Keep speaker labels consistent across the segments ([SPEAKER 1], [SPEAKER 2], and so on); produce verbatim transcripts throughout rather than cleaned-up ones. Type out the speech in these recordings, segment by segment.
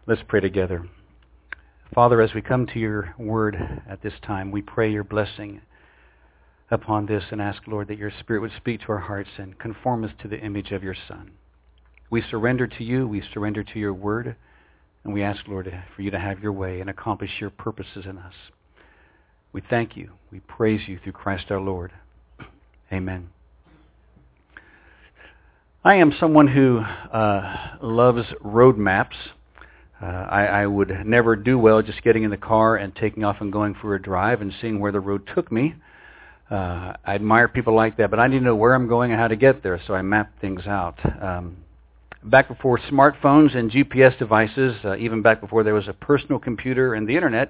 [SPEAKER 1] Let's pray together. Father, as we come to your word at this time, we pray your blessing upon this and ask, Lord, that your Spirit would speak to our hearts and conform us to the image of your Son. We surrender to you, we surrender to your word, and we ask, Lord, for you to have your way and accomplish your purposes in us. We thank you. We praise you through Christ our Lord. Amen. I am someone who uh, loves road maps. Uh, I, I would never do well just getting in the car and taking off and going for a drive and seeing where the road took me. Uh, I admire people like that, but I need to know where I'm going and how to get there, so I map things out. Um, back before smartphones and G P S devices, uh, even back before there was a personal computer and the internet,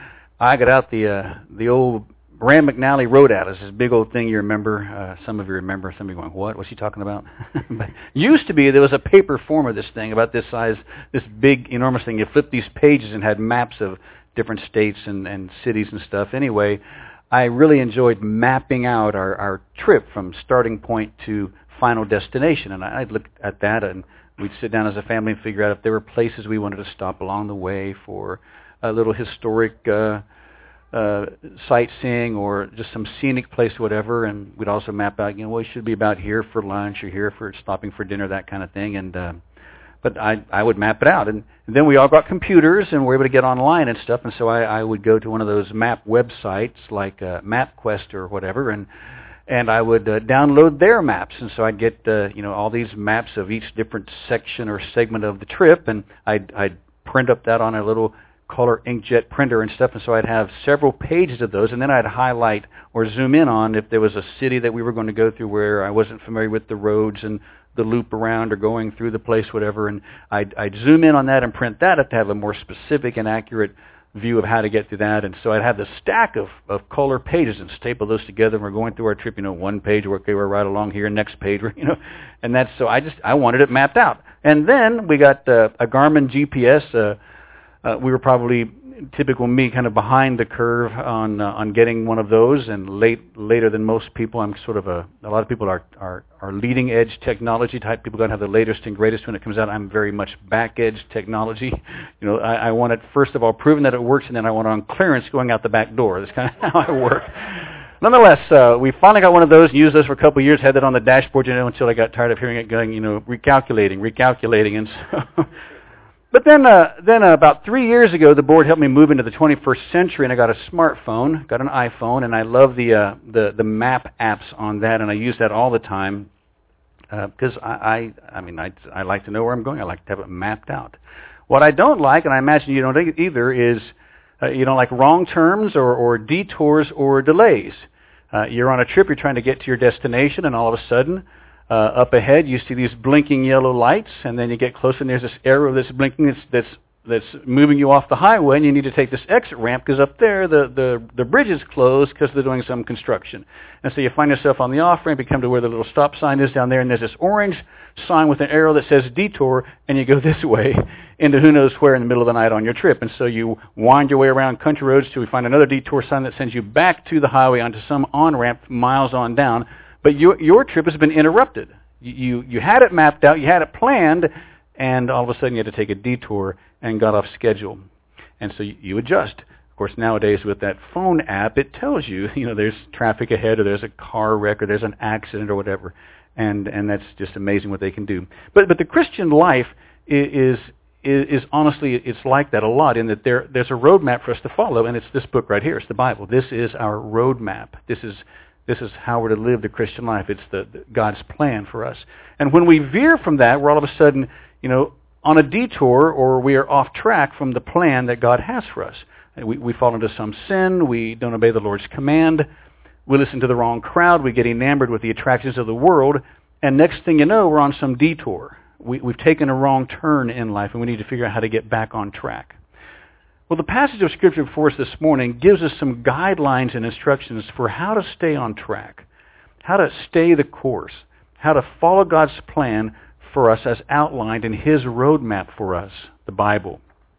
[SPEAKER 1] I got out the uh, the old Rand McNally Road Atlas, this big old thing you remember. Uh, some of you remember. Some of you going, what? What's he talking about? But used to be, there was a paper form of this thing about this size, this big, enormous thing. You flip these pages and had maps of different states and, and cities and stuff. Anyway, I really enjoyed mapping out our, our trip from starting point to final destination. And I'd look at that and we'd sit down as a family and figure out if there were places we wanted to stop along the way for a little historic uh Uh, sightseeing or just some scenic place or whatever, and we'd also map out, you know, well, we should be about here for lunch or here for stopping for dinner, that kind of thing. And uh, but I I would map it out, and, and then we all got computers and were able to get online and stuff, and so I, I would go to one of those map websites like uh, MapQuest or whatever, and and I would uh, download their maps, and so I'd get uh, you know all these maps of each different section or segment of the trip, and I'd I'd print up that on a little color inkjet printer and stuff, and so I'd have several pages of those, and then I'd highlight or zoom in on if there was a city that we were going to go through where I wasn't familiar with the roads and the loop around or going through the place, whatever, and I'd, I'd zoom in on that and print that up to have a more specific and accurate view of how to get through that. And so I'd have this stack of, of color pages and staple those together, and we're going through our trip, you know, one page, okay, we're right along here, next page, you know, and that's, so I just, I wanted it mapped out. And then we got uh, a Garmin G P S. uh, Uh, we were probably, typical me, kind of behind the curve on uh, on getting one of those, and late later than most people. I'm sort of a, a lot of people are, are, are leading edge technology type people, got to have the latest and greatest when it comes out. I'm very much back edge technology. You know, I, I want it, first of all, proven that it works, and then I want it on clearance going out the back door. That's kind of how I work. Nonetheless, uh, we finally got one of those and used those for a couple of years, had that on the dashboard, you know, until I got tired of hearing it going, you know, recalculating, recalculating, and so... But then uh, then uh, about three years ago, the board helped me move into the twenty-first century, and I got a smartphone, got an iPhone, and I love the uh, the the map apps on that, and I use that all the time because uh, I, I I mean I I like to know where I'm going. I like to have it mapped out. What I don't like, and I imagine you don't either, is uh, you don't like wrong turns or, or detours or delays. Uh, you're on a trip, you're trying to get to your destination, and all of a sudden, Uh, up ahead, you see these blinking yellow lights, and then you get closer, and there's this arrow that's blinking that's that's, that's moving you off the highway, and you need to take this exit ramp because up there the, the, the bridge is closed because they're doing some construction. And so you find yourself on the off-ramp, you come to where the little stop sign is down there, and there's this orange sign with an arrow that says detour, and you go this way into who knows where in the middle of the night on your trip. And so you wind your way around country roads till you find another detour sign that sends you back to the highway onto some on-ramp miles on down. But your your trip has been interrupted. You, you you had it mapped out, you had it planned, and all of a sudden you had to take a detour and got off schedule. And so you, you adjust. Of course, nowadays with that phone app, it tells you, you know, there's traffic ahead, or there's a car wreck, or there's an accident, or whatever. And and that's just amazing what they can do. But but the Christian life is is, is honestly, it's like that a lot, in that there there's a roadmap for us to follow, and it's this book right here. It's the Bible. This is our roadmap. This is This is how we're to live the Christian life. It's the, the God's plan for us. And when we veer from that, we're all of a sudden, you know, on a detour, or we are off track from the plan that God has for us. We, we fall into some sin. We don't obey the Lord's command. We listen to the wrong crowd. We get enamored with the attractions of the world. And next thing you know, we're on some detour. We, we've taken a wrong turn in life, and we need to figure out how to get back on track. Well, the passage of Scripture before us this morning gives us some guidelines and instructions for how to stay on track, how to stay the course, how to follow God's plan for us as outlined in His roadmap for us, the Bible.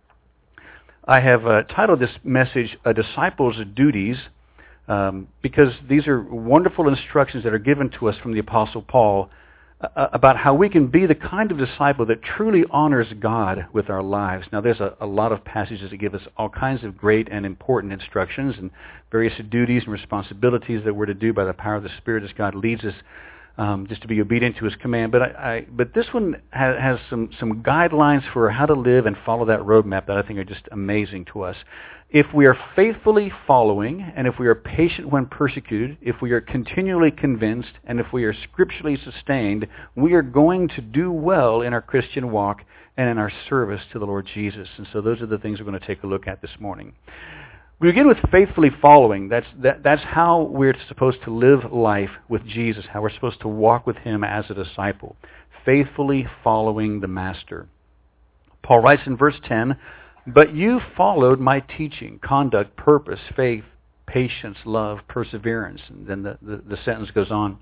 [SPEAKER 1] I have uh, titled this message, A Disciple's Duties, um, because these are wonderful instructions that are given to us from the Apostle Paul uh, about how we can be the kind of disciple that truly honors God with our lives. Now, there's a, a lot of passages that give us all kinds of great and important instructions and various duties and responsibilities that we're to do by the power of the Spirit as God leads us, um, just to be obedient to His command. But I, I, but this one ha- has some, some guidelines for how to live and follow that roadmap that I think are just amazing to us. If we are faithfully following, and if we are patient when persecuted, if we are continually convinced, and if we are scripturally sustained, we are going to do well in our Christian walk and in our service to the Lord Jesus. And so those are the things we're going to take a look at this morning. We begin with faithfully following. That's, that, that's how we're supposed to live life with Jesus, how we're supposed to walk with Him as a disciple. Faithfully following the Master. Paul writes in verse ten, "But you followed my teaching, conduct, purpose, faith, patience, love, perseverance." And then the, the, the sentence goes on.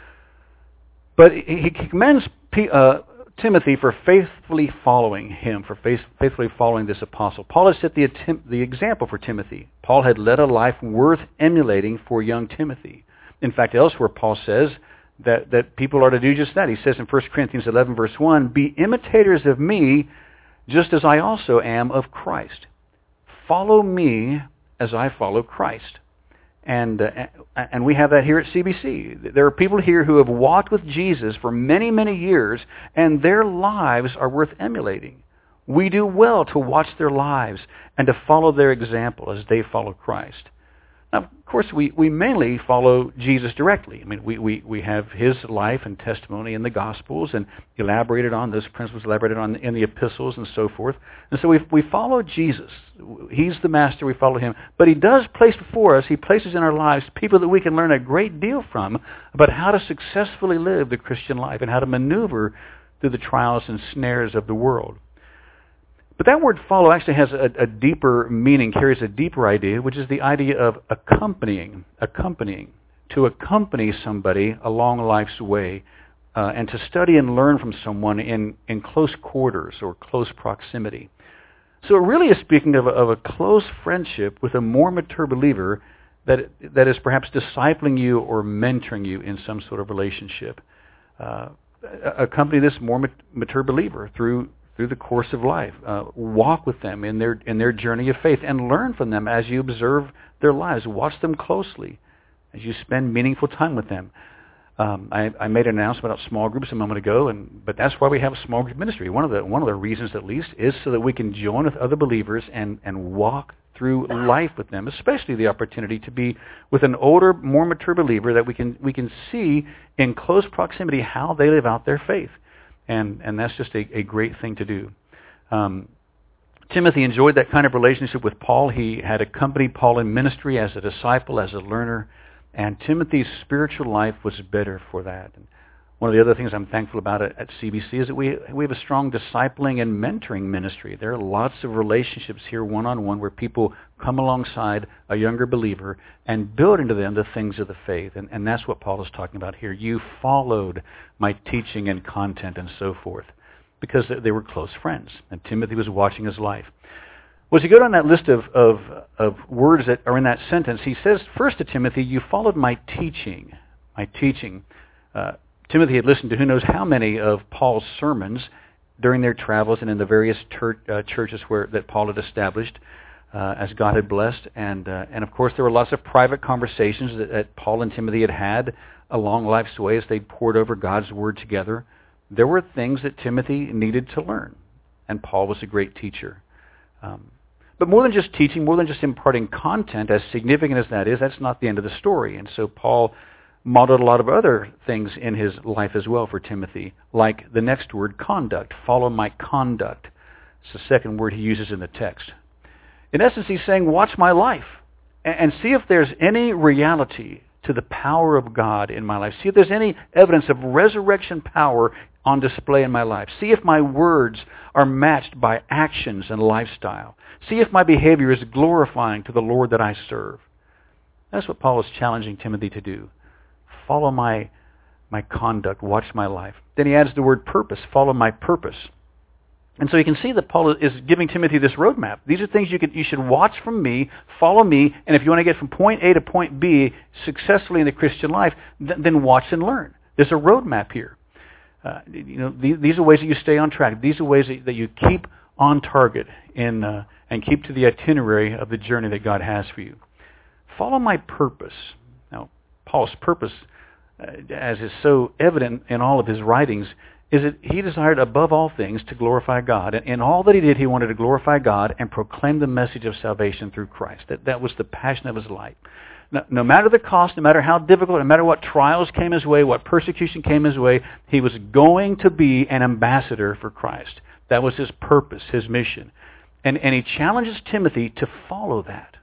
[SPEAKER 1] But he commends uh, Timothy for faithfully following him, for faith, faithfully following this apostle. Paul had set the, the example for Timothy. Paul had led a life worth emulating for young Timothy. In fact, elsewhere Paul says that, that people are to do just that. He says in First Corinthians eleven, verse one, "Be imitators of me, just as I also am of Christ. Follow me as I follow Christ." And uh, and we have that here at C B C. There are people here who have walked with Jesus for many, many years, and their lives are worth emulating. We do well to watch their lives and to follow their example as they follow Christ. Now, of course, we, we mainly follow Jesus directly. I mean, we, we, we have His life and testimony in the Gospels and elaborated on, those principles elaborated on in the epistles and so forth. And so we we follow Jesus. He's the Master, we follow Him. But He does place before us, He places in our lives people that we can learn a great deal from about how to successfully live the Christian life and how to maneuver through the trials and snares of the world. But that word follow actually has a, a deeper meaning, carries a deeper idea, which is the idea of accompanying, accompanying, to accompany somebody along life's way, uh, and to study and learn from someone in, in close quarters or close proximity. So it really is speaking of a, of a close friendship with a more mature believer that that is perhaps discipling you or mentoring you in some sort of relationship. Uh, accompany this more mature believer through through the course of life. Uh, walk with them in their in their journey of faith and learn from them as you observe their lives. Watch them closely as you spend meaningful time with them. Um, I, I made an announcement about small groups a moment ago, and but that's why we have a small group ministry. One of the one of the reasons, at least, is so that we can join with other believers and, and walk through life with them, especially the opportunity to be with an older, more mature believer that we can we can see in close proximity how they live out their faith. And and that's just a, a great thing to do. Um, Timothy enjoyed that kind of relationship with Paul. He had accompanied Paul in ministry as a disciple, as a learner, and Timothy's spiritual life was better for that. And one of the other things I'm thankful about at, at C B C is that we we have a strong discipling and mentoring ministry. There are lots of relationships here one-on-one where people come alongside a younger believer and build into them the things of the faith. And, and that's what Paul is talking about here. You followed my teaching and content and so forth because they were close friends. And Timothy was watching his life. Well, as you go down that list of, of, of words that are in that sentence, he says first to Timothy, you followed my teaching. My teaching. Uh, Timothy had listened to who knows how many of Paul's sermons during their travels and in the various tur- uh, churches where that Paul had established uh, as God had blessed. And, uh, and of course, there were lots of private conversations that, that Paul and Timothy had had along life's way as they poured over God's Word together. There were things that Timothy needed to learn, and Paul was a great teacher. Um, but more than just teaching, more than just imparting content, as significant as that is, that's not the end of the story. And so Paul modeled a lot of other things in his life as well for Timothy, like the next word, conduct. Follow my conduct. It's the second word he uses in the text. In essence, he's saying, watch my life and see if there's any reality to the power of God in my life. See if there's any evidence of resurrection power on display in my life. See if my words are matched by actions and lifestyle. See if my behavior is glorifying to the Lord that I serve. That's what Paul is challenging Timothy to do. Follow my my conduct. Watch my life. Then he adds the word purpose. Follow my purpose. And so you can see that Paul is giving Timothy this roadmap. These are things you could, you should watch from me, follow me, and if you want to get from point A to point B successfully in the Christian life, th- then watch and learn. There's a roadmap here. Uh, you know, these, these are ways that you stay on track. These are ways that, that you keep on target in, uh, and keep to the itinerary of the journey that God has for you. Follow my purpose. Now, Paul's purpose, uh, as is so evident in all of his writings, is that he desired above all things to glorify God. And in all that he did, he wanted to glorify God and proclaim the message of salvation through Christ. That, that was the passion of his life. No, no matter the cost, no matter how difficult, no matter what trials came his way, what persecution came his way, he was going to be an ambassador for Christ. That was his purpose, his mission. And, and he challenges Timothy to follow that.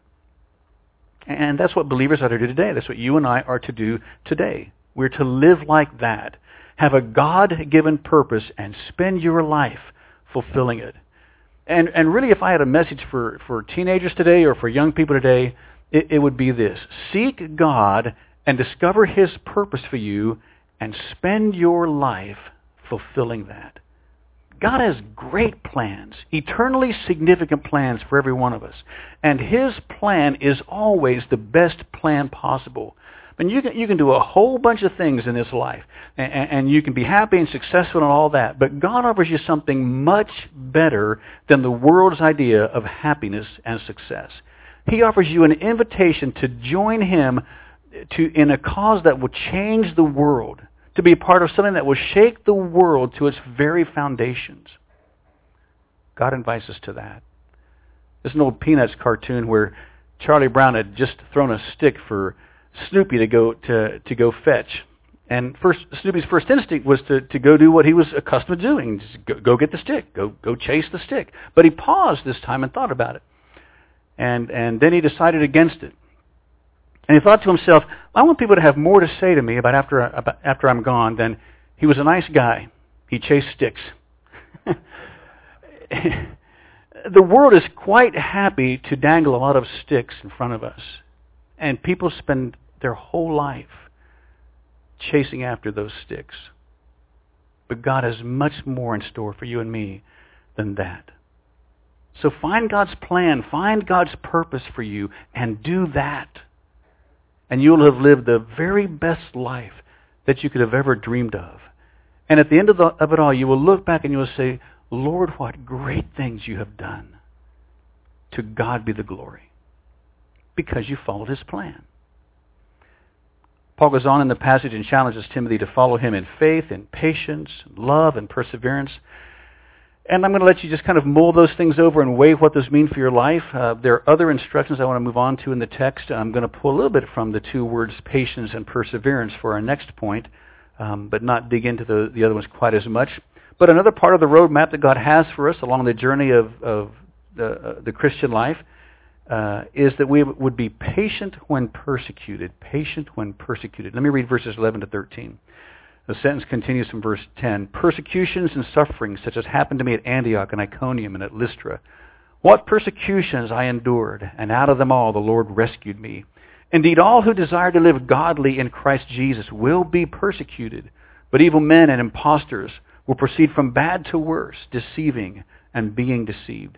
[SPEAKER 1] And that's what believers are to do today. That's what you and I are to do today. We're to live like that. Have a God-given purpose and spend your life fulfilling it. And and really, if I had a message for, for teenagers today or for young people today, it, it would be this. Seek God and discover his purpose for you and spend your life fulfilling that. God has great plans, eternally significant plans for every one of us. And his plan is always the best plan possible. I mean, you can, you can do a whole bunch of things in this life, and, and you can be happy and successful and all that, but God offers you something much better than the world's idea of happiness and success. He offers you an invitation to join him to in a cause that will change the world, to be a part of something that will shake the world to its very foundations. God invites us to that. There's an old Peanuts cartoon where Charlie Brown had just thrown a stick for Snoopy to go to, to go fetch. And first, Snoopy's first instinct was to, to go do what he was accustomed to doing. Just go, go get the stick. Go go chase the stick. But he paused this time and thought about it. And and then he decided against it. And he thought to himself, I want people to have more to say to me about after, about after I'm gone than he was a nice guy. He chased sticks. The world is quite happy to dangle a lot of sticks in front of us. And people spend their whole life chasing after those sticks. But God has much more in store for you and me than that. So find God's plan, find God's purpose for you, and do that. And you'll have lived the very best life that you could have ever dreamed of. And at the end of, the, of it all, you will look back and you will say, Lord, what great things you have done. To God be the glory. Because you followed his plan. Paul goes on in the passage and challenges Timothy to follow him in faith, in patience, love, and perseverance. And I'm going to let you just kind of mull those things over and weigh what those mean for your life. Uh, there are other instructions I want to move on to in the text. I'm going to pull a little bit from the two words patience and perseverance for our next point, um, but not dig into the, the other ones quite as much. But another part of the roadmap that God has for us along the journey of, of the, uh, the Christian life Uh, is that we would be patient when persecuted. Patient when persecuted. Let me read verses eleven to thirteen. The sentence continues from verse ten. Persecutions and sufferings such as happened to me at Antioch and Iconium and at Lystra. What persecutions I endured, and out of them all the Lord rescued me. Indeed, all who desire to live godly in Christ Jesus will be persecuted, but evil men and impostors will proceed from bad to worse, deceiving and being deceived.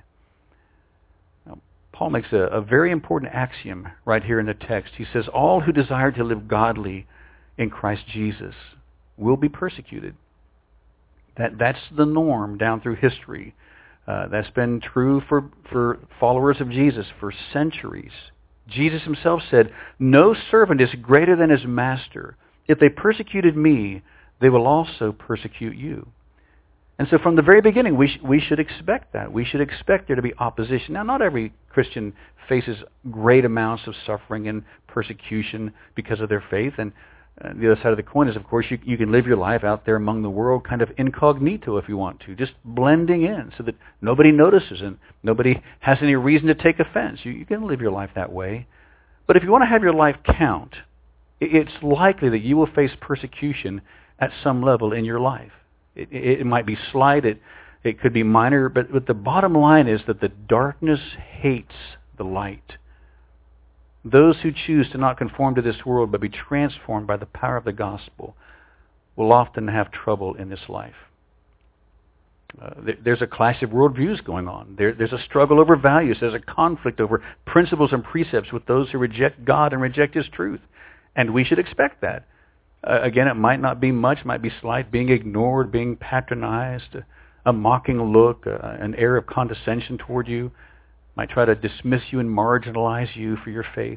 [SPEAKER 1] Paul makes a, a very important axiom right here in the text. He says, all who desire to live godly in Christ Jesus will be persecuted. That That's the norm down through history. Uh, that's been true for, for followers of Jesus for centuries. Jesus himself said, no servant is greater than his master. If they persecuted me, they will also persecute you. And so from the very beginning, we, sh- we should expect that. We should expect there to be opposition. Now, not every Christian faces great amounts of suffering and persecution because of their faith. And uh, the other side of the coin is, of course, you, you can live your life out there among the world kind of incognito if you want to, just blending in so that nobody notices and nobody has any reason to take offense. You, you can live your life that way. But if you want to have your life count, it's likely that you will face persecution at some level in your life. It, it, it might be slight, it, it could be minor, but, but the bottom line is that the darkness hates the light. Those who choose to not conform to this world but be transformed by the power of the gospel will often have trouble in this life. Uh, there, there's a clash of worldviews going on. There, there's a struggle over values. There's a conflict over principles and precepts with those who reject God and reject his truth. And we should expect that. Uh, again, it might not be much, might be slight, being ignored, being patronized, a, a mocking look, uh, an air of condescension toward you, might try to dismiss you and marginalize you for your faith.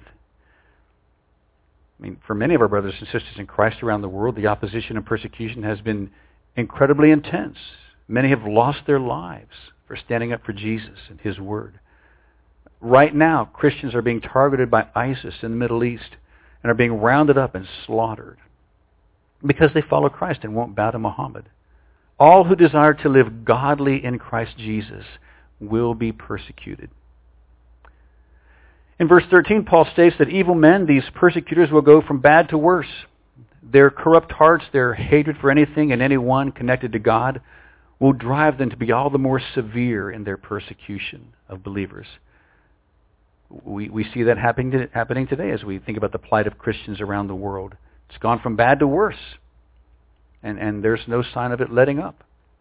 [SPEAKER 1] I mean, for many of our brothers and sisters in Christ around the world, the opposition and persecution has been incredibly intense. Many have lost their lives for standing up for Jesus and His Word. Right now, Christians are being targeted by ISIS in the Middle East and are being rounded up and slaughtered because they follow Christ and won't bow to Muhammad. All who desire to live godly in Christ Jesus will be persecuted. In verse thirteen, Paul states that evil men, these persecutors, will go from bad to worse. Their corrupt hearts, their hatred for anything and anyone connected to God will drive them to be all the more severe in their persecution of believers. We, we see that happening, to, happening today as we think about the plight of Christians around the world. It's gone from bad to worse, and, and there's no sign of it letting up.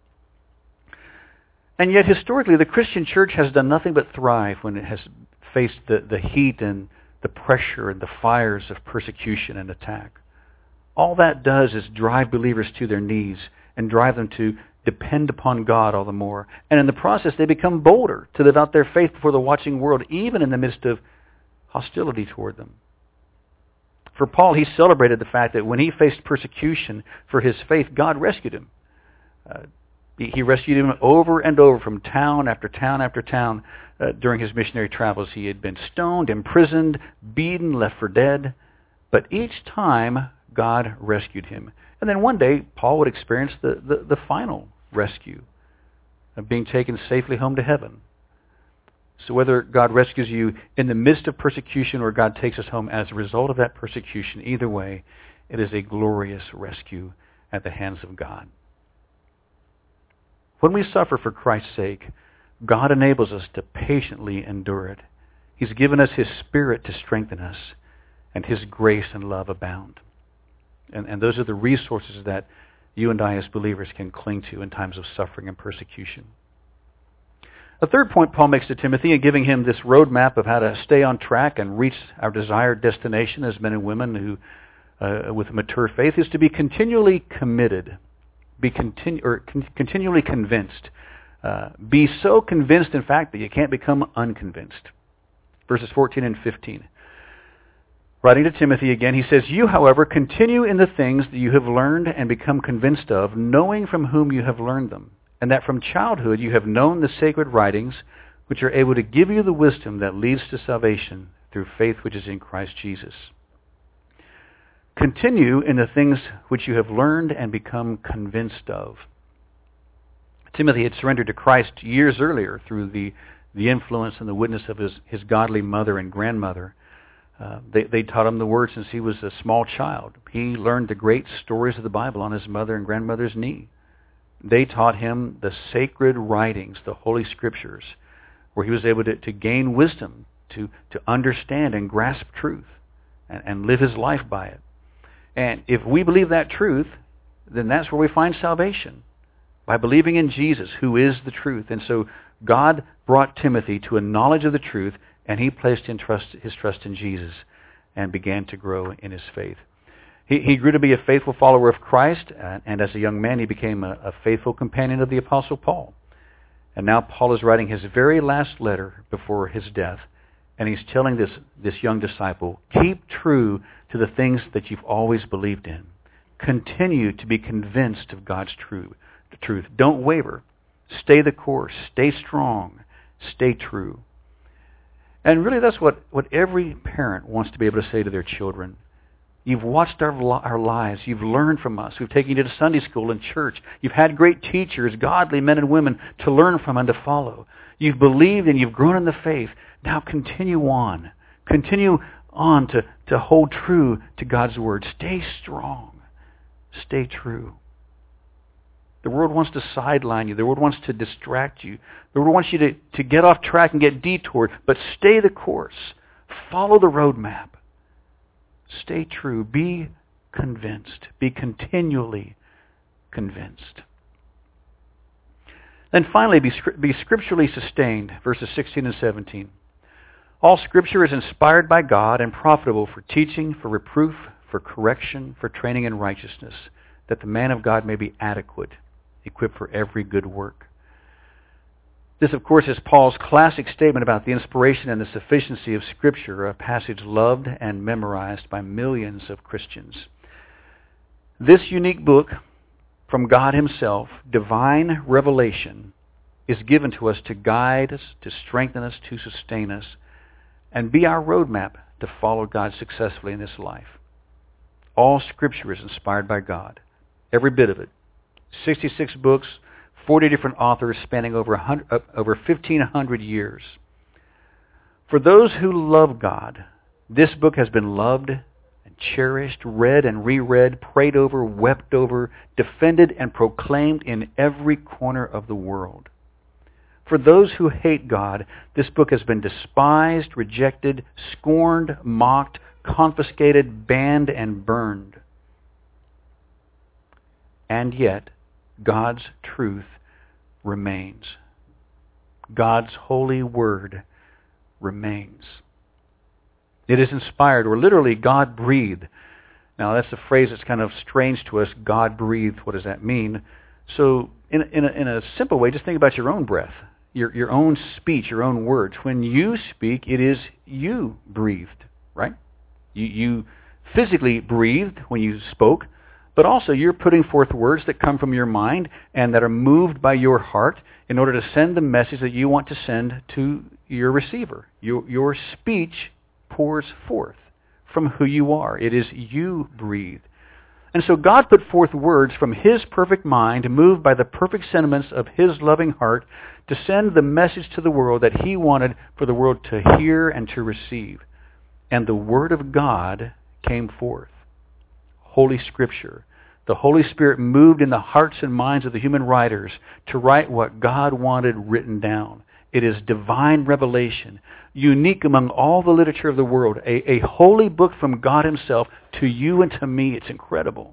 [SPEAKER 1] And yet, historically, the Christian church has done nothing but thrive when it has faced the, the heat and the pressure and the fires of persecution and attack. All that does is drive believers to their knees and drive them to depend upon God all the more. And in the process, they become bolder to live out their faith before the watching world, even in the midst of hostility toward them. For Paul, he celebrated the fact that when he faced persecution for his faith, God rescued him. Uh, he, he rescued him over and over from town after town after town uh, during his missionary travels. He had been stoned, imprisoned, beaten, left for dead. But each time, God rescued him. And then one day, Paul would experience the, the, the final rescue of being taken safely home to heaven. So whether God rescues you in the midst of persecution or God takes us home as a result of that persecution, either way, it is a glorious rescue at the hands of God. When we suffer for Christ's sake, God enables us to patiently endure it. He's given us His Spirit to strengthen us, and His grace and love abound. And, and those are the resources that you and I as believers can cling to in times of suffering and persecution. A third point Paul makes to Timothy in giving him this roadmap of how to stay on track and reach our desired destination as men and women who, uh, with mature faith, is to be continually committed, be continu- or con- continually convinced. Uh, be so convinced, in fact, that you can't become unconvinced. Verses fourteen and fifteen. Writing to Timothy again, he says, "You, however, continue in the things that you have learned and become convinced of, knowing from whom you have learned them, and that from childhood you have known the sacred writings, which are able to give you the wisdom that leads to salvation through faith which is in Christ Jesus. Continue in the things which you have learned and become convinced of." Timothy had surrendered to Christ years earlier through the, the influence and the witness of his, his godly mother and grandmother. Uh, they, they taught him the Word since he was a small child. He learned the great stories of the Bible on his mother and grandmother's knee. They taught him the sacred writings, the Holy Scriptures, where he was able to, to gain wisdom, to, to understand and grasp truth, and, and live his life by it. And if we believe that truth, then that's where we find salvation, by believing in Jesus, who is the truth. And so God brought Timothy to a knowledge of the truth, and he placed in trust, his trust in Jesus and began to grow in his faith. He, he grew to be a faithful follower of Christ, and, and as a young man he became a, a faithful companion of the Apostle Paul. And now Paul is writing his very last letter before his death, and he's telling this, this young disciple, keep true to the things that you've always believed in. Continue to be convinced of God's true, the truth. Don't waver. Stay the course. Stay strong. Stay true. And really that's what, what every parent wants to be able to say to their children. You've watched our, our lives. You've learned from us. We've taken you to Sunday school and church. You've had great teachers, godly men and women, to learn from and to follow. You've believed and you've grown in the faith. Now continue on. Continue on to, to hold true to God's Word. Stay strong. Stay true. The world wants to sideline you. The world wants to distract you. The world wants you to, to get off track and get detoured. But stay the course. Follow the roadmap. Stay true. Be convinced. Be continually convinced. Then finally, be, be scripturally sustained, verses sixteen and seventeen. All Scripture is inspired by God and profitable for teaching, for reproof, for correction, for training in righteousness, that the man of God may be adequate, equipped for every good work. This, of course, is Paul's classic statement about the inspiration and the sufficiency of Scripture, a passage loved and memorized by millions of Christians. This unique book from God Himself, divine revelation, is given to us to guide us, to strengthen us, to sustain us, and be our roadmap to follow God successfully in this life. All Scripture is inspired by God, every bit of it. sixty-six books, forty different authors spanning over one hundred, uh, over fifteen hundred years. For those who love God, this book has been loved and cherished, read and reread, prayed over, wept over, defended and proclaimed in every corner of the world. For those who hate God, this book has been despised, rejected, scorned, mocked, confiscated, banned, and burned. And yet, God's truth remains. God's holy word remains. It is inspired, or literally God-breathed. Now, that's a phrase that's kind of strange to us. God-breathed, what does that mean? So, in, in, a, in a simple way, just think about your own breath, your, your own speech, your own words. When you speak, it is you breathed, right? You, you physically breathed when you spoke, but also you're putting forth words that come from your mind and that are moved by your heart in order to send the message that you want to send to your receiver. Your, your speech pours forth from who you are. It is you breathed. And so God put forth words from His perfect mind, moved by the perfect sentiments of His loving heart, to send the message to the world that He wanted for the world to hear and to receive. And the Word of God came forth. Holy Scripture. The Holy Spirit moved in the hearts and minds of the human writers to write what God wanted written down. It is divine revelation, unique among all the literature of the world, a, a holy book from God Himself to you and to me. It's incredible.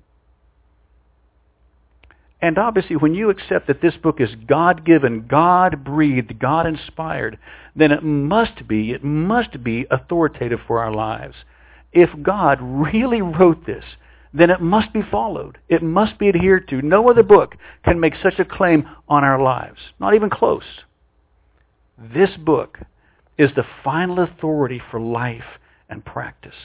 [SPEAKER 1] And obviously, when you accept that this book is God-given, God-breathed, God-inspired, then it must be, it must be authoritative for our lives. If God really wrote this, then it must be followed. It must be adhered to. No other book can make such a claim on our lives. Not even close. This book is the final authority for life and practice.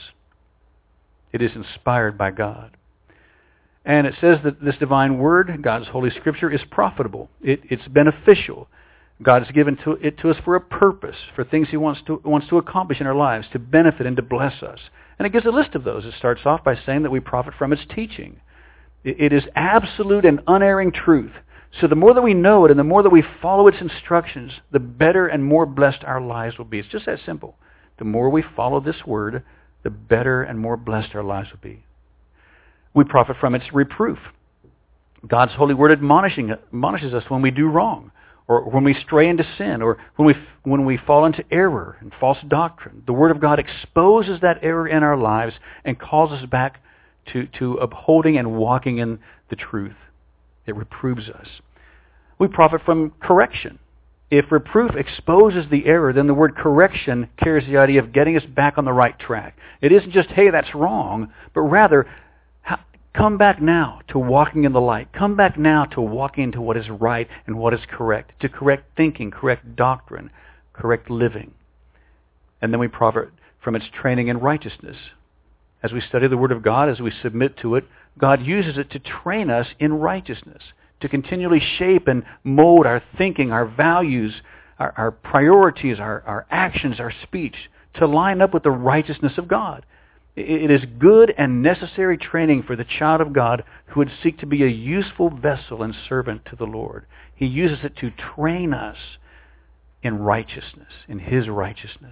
[SPEAKER 1] It is inspired by God. And it says that this divine word, God's Holy Scripture, is profitable. It, it's beneficial. God has given to, it to us for a purpose, for things He wants to, wants to accomplish in our lives, to benefit and to bless us. And it gives a list of those. It starts off by saying that we profit from its teaching. It, it is absolute and unerring truth. So the more that we know it and the more that we follow its instructions, the better and more blessed our lives will be. It's just that simple. The more we follow this word, the better and more blessed our lives will be. We profit from its reproof. God's holy word admonishing, admonishes us when we do wrong, or when we stray into sin, or when we when we fall into error and false doctrine. The Word of God exposes that error in our lives and calls us back to, to upholding and walking in the truth. It reproves us. We profit from correction. If reproof exposes the error, then the word correction carries the idea of getting us back on the right track. It isn't just, hey, that's wrong, but rather, come back now to walking in the light. Come back now to walking into what is right and what is correct, to correct thinking, correct doctrine, correct living. And then we profit from its training in righteousness. As we study the Word of God, as we submit to it, God uses it to train us in righteousness, to continually shape and mold our thinking, our values, our, our priorities, our, our actions, our speech, to line up with the righteousness of God. It is good and necessary training for the child of God who would seek to be a useful vessel and servant to the Lord. He uses it to train us in righteousness, in His righteousness.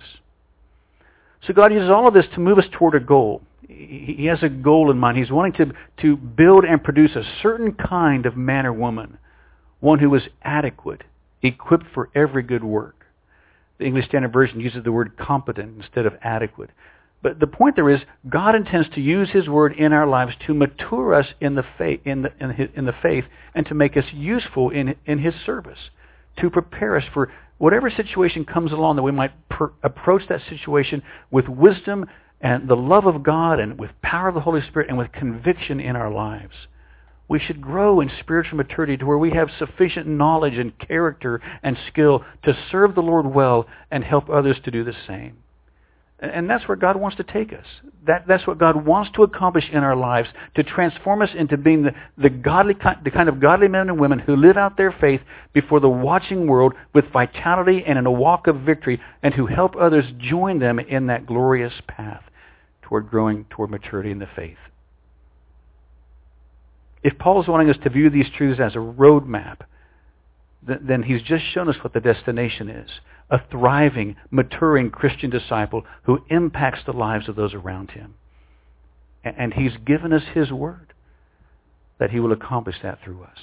[SPEAKER 1] So God uses all of this to move us toward a goal. He has a goal in mind. He's wanting to, to build and produce a certain kind of man or woman, one who is adequate, equipped for every good work. The English Standard Version uses the word competent instead of adequate. But the point there is, God intends to use His Word in our lives to mature us in the faith, in the, in his, in the faith, and to make us useful in in His service, to prepare us for whatever situation comes along, that we might per, approach that situation with wisdom and the love of God and with power of the Holy Spirit and with conviction in our lives. We should grow in spiritual maturity to where we have sufficient knowledge and character and skill to serve the Lord well and help others to do the same. And that's where God wants to take us. That, that's what God wants to accomplish in our lives, to transform us into being the, the, godly, the kind of godly men and women who live out their faith before the watching world with vitality and in a walk of victory, and who help others join them in that glorious path toward growing toward maturity in the faith. If Paul is wanting us to view these truths as a roadmap, then he's just shown us what the destination is. A thriving, maturing Christian disciple who impacts the lives of those around him. And he's given us his word that he will accomplish that through us.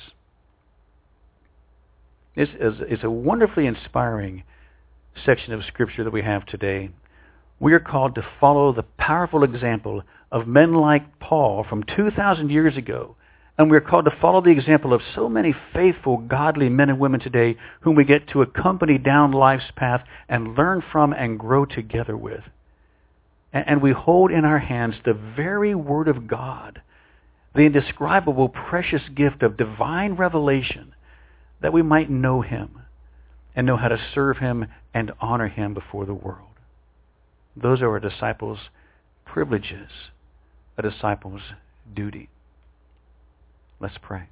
[SPEAKER 1] It's, it's a wonderfully inspiring section of Scripture that we have today. We are called to follow the powerful example of men like Paul from two thousand years ago. And we're called to follow the example of so many faithful, godly men and women today whom we get to accompany down life's path and learn from and grow together with. And we hold in our hands the very Word of God, the indescribable, precious gift of divine revelation, that we might know Him and know how to serve Him and honor Him before the world. Those are a disciple's privileges, a disciple's duty. Let's pray.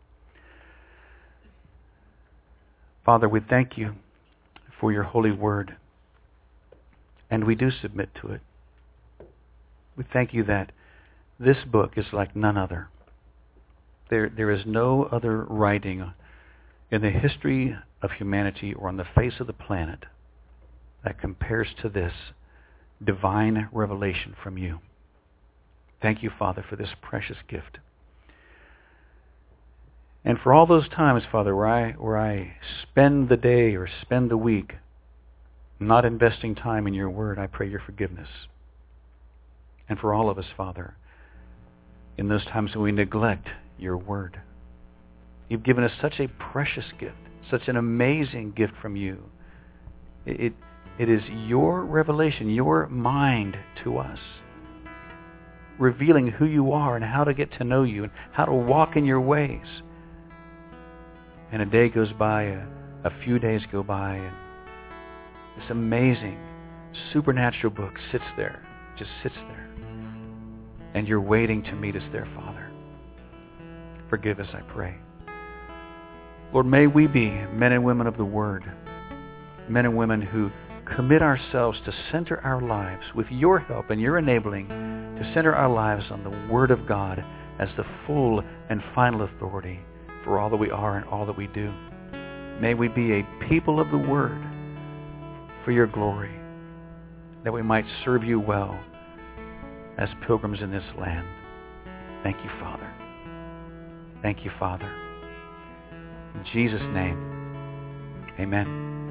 [SPEAKER 1] Father, we thank you for your holy word, and we do submit to it. We thank you that this book is like none other. There, there is no other writing in the history of humanity or on the face of the planet that compares to this divine revelation from you. Thank you, Father, for this precious gift. And for all those times, Father, where I, where I spend the day or spend the week not investing time in your word, I pray your forgiveness. And for all of us, Father, in those times when we neglect your word, you've given us such a precious gift, such an amazing gift from you. It, it is your revelation, your mind to us, revealing who you are and how to get to know you and how to walk in your ways. And a day goes by, a, a few days go by, and this amazing supernatural book sits there, just sits there. And you're waiting to meet us there, Father. Forgive us, I pray. Lord, may we be men and women of the Word, men and women who commit ourselves to center our lives with your help and your enabling, to center our lives on the Word of God as the full and final authority for all that we are and all that we do. May we be a people of the Word for your glory, that we might serve you well as pilgrims in this land. Thank you, Father. Thank you, Father. In Jesus' name, amen.